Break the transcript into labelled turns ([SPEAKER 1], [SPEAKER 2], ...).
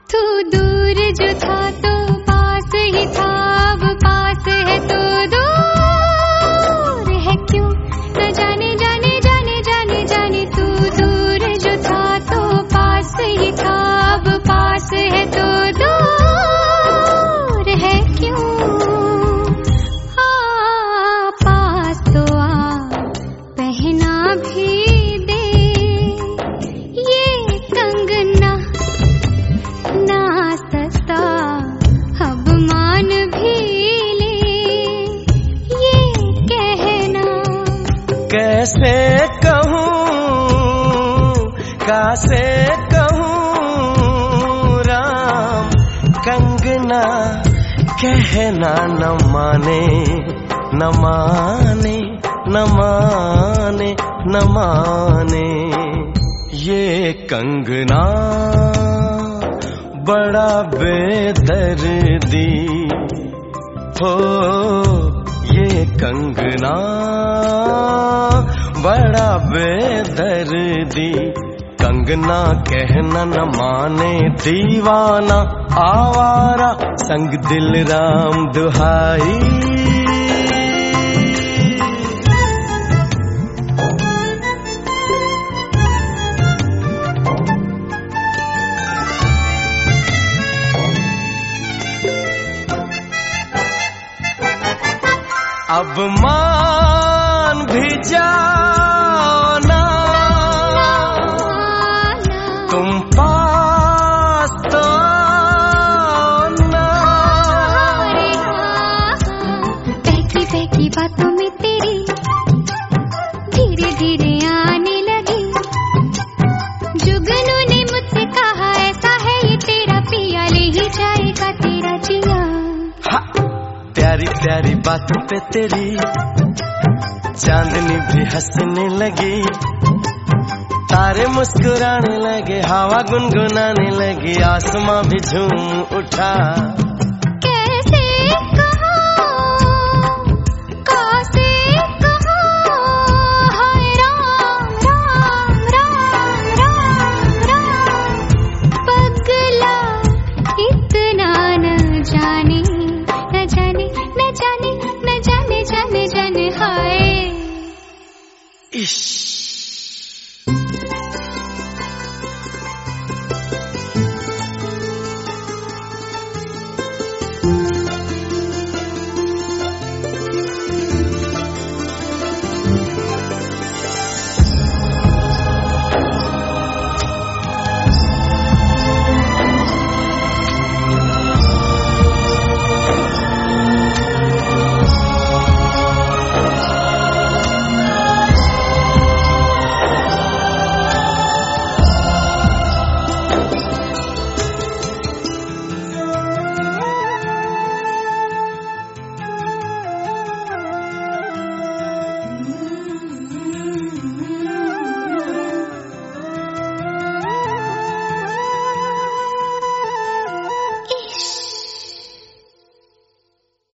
[SPEAKER 1] तू दूर जो था तो पास ही था, अब पास है तो दूर है क्यों, न जाने जाने जाने जाने जाने। तू दूर जो था तो पास ही था, अब पास है तो दूर है क्यों। आ पास तो आ, पहना भी दे ये कंगना, ना सस्ता अब मान भी ले ये कहना।
[SPEAKER 2] कैसे कहूँ कासे कहूँ राम, कंगना कहना न माने न माने न माने न माने। ये कंगना बड़ा बेदर्दी हो, ये कंगना बड़ा बेदर्दी। कंगना कहना न माने दीवाना आवारा, संग दिल राम दुहाई। अब मान भी जाओ ना, तुम पास तो ना।
[SPEAKER 1] बहकी बहकी बातों में तेरी धीरे धीरे आने लगी। जुगनू ने मुझसे कहा ऐसा है ये तेरा पिया, ले ही जाएगा तेरा जिया।
[SPEAKER 2] प्यारी प्यारी बातों पे तेरी चांदनी भी हंसने लगी, तारे मुस्कुराने लगे, हवा गुनगुनाने लगी, आसमां भी झूम उठा।